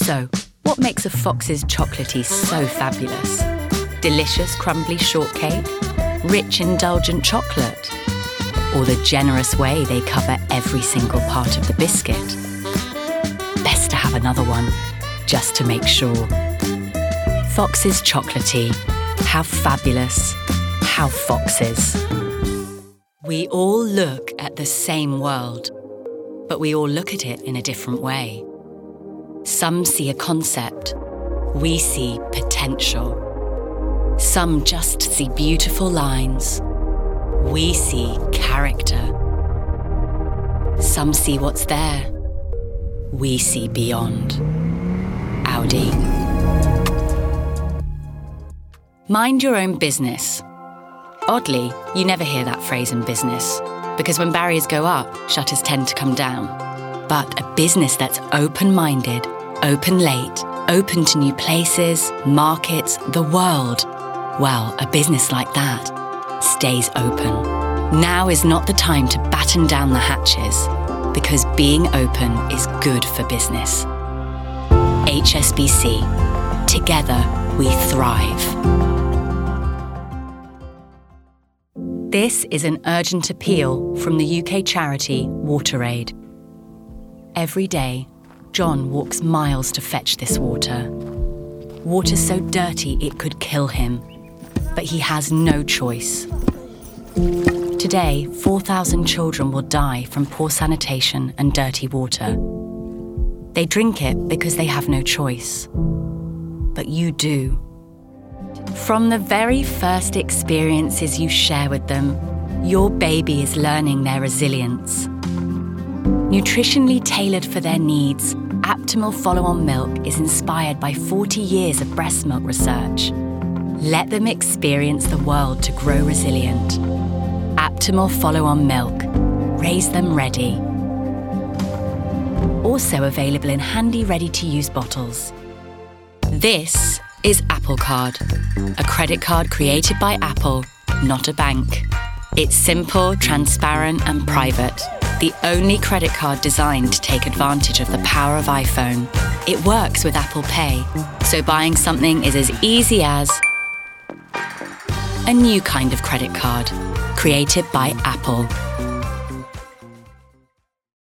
So, what makes a Fox's chocolatey so fabulous? Delicious crumbly shortcake? Rich indulgent chocolate? Or the generous way they cover every single part of the biscuit? Best to have another one, just to make sure. Fox's chocolatey. How fabulous. How Fox's. We all look at the same world, but we all look at it in a different way. Some see a concept. We see potential. Some just see beautiful lines. We see character. Some see what's there. We see beyond. Audi. Mind your own business. Oddly, you never hear that phrase in business, because when barriers go up, shutters tend to come down. But a business that's open-minded, open late, open to new places, markets, the world, well, a business like that stays open. Now is not the time to batten down the hatches, because being open is good for business. HSBC. Together, we thrive. This is an urgent appeal from the UK charity WaterAid. Every day, John walks miles to fetch this water. Water so dirty it could kill him, but he has no choice. Today, 4,000 children will die from poor sanitation and dirty water. They drink it because they have no choice. But you do. From the very first experiences you share with them, your baby is learning their resilience. Nutritionally tailored for their needs, Aptamil Follow-On Milk is inspired by 40 years of breast milk research. Let them experience the world to grow resilient. Aptamil Follow-On Milk. Raise them ready. Also available in handy, ready-to-use bottles. This is Apple Card, a credit card created by Apple, not a bank. It's simple, transparent, and private. The only credit card designed to take advantage of the power of iPhone. It works with Apple Pay, so buying something is as easy as a new kind of credit card, created by Apple.